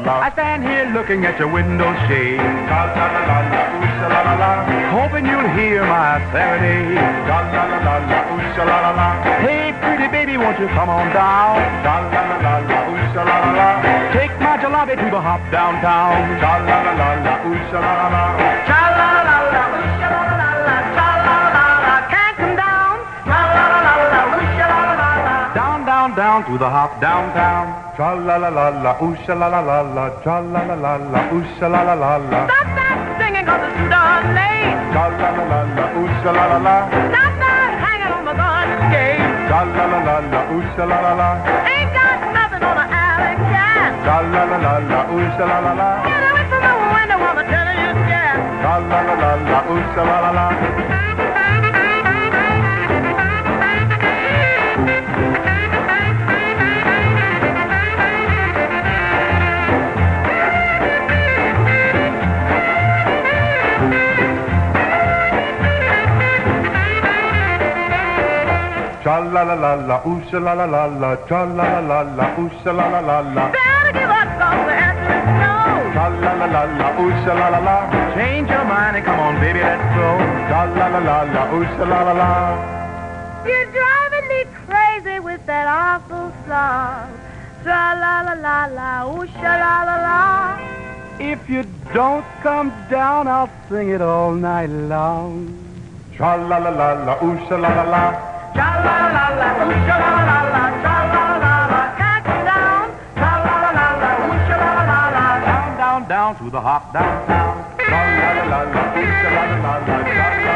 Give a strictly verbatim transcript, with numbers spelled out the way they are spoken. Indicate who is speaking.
Speaker 1: I stand here looking at your window shade, hoping you'll hear my serenade. Hey, pretty baby, won't you come on down? Take my jalopy to the hop downtown. Can't come down. Down, down, down to the hop downtown.
Speaker 2: Tra la la la la, ooh sha la la la la, tra la la la la, ooh sha la la la la.
Speaker 1: Stop that singing 'cause it's done late.
Speaker 2: Tra la la la la, ooh sha la la la.
Speaker 1: Stop that hanging on the garden gate.
Speaker 2: Tra la la la la, ooh sha la la la.
Speaker 1: Ain't got nothing on an alley cat.
Speaker 2: Tra la la la la, ooh sha la la la.
Speaker 1: Get away from the window while the tenor you scared.
Speaker 2: Tra la la la la, ooh sha la la la. Tra la la la la, ooh sha la la la la, tra la la la la, ooh sha la la la la.
Speaker 1: Better give up 'cause the answer is no.
Speaker 2: Tra la la la la, ooh sha la la la.
Speaker 1: Change your mind and come on, baby, let's go.
Speaker 2: Tra la la la la, ooh sha la la la.
Speaker 1: You're driving me crazy with that awful song. Tra la la la la, ooh sha la la la. If you don't come down, I'll sing it all night long.
Speaker 2: Tra la la la la, ooh sha la la la.
Speaker 1: Tra la la la, ooh sha la la la, tra la la la, can't come down. Tra la la la la, ooh sha la la la, down, down, down to the hop downtown.
Speaker 2: Tra la la la la, ooh sha la la la la.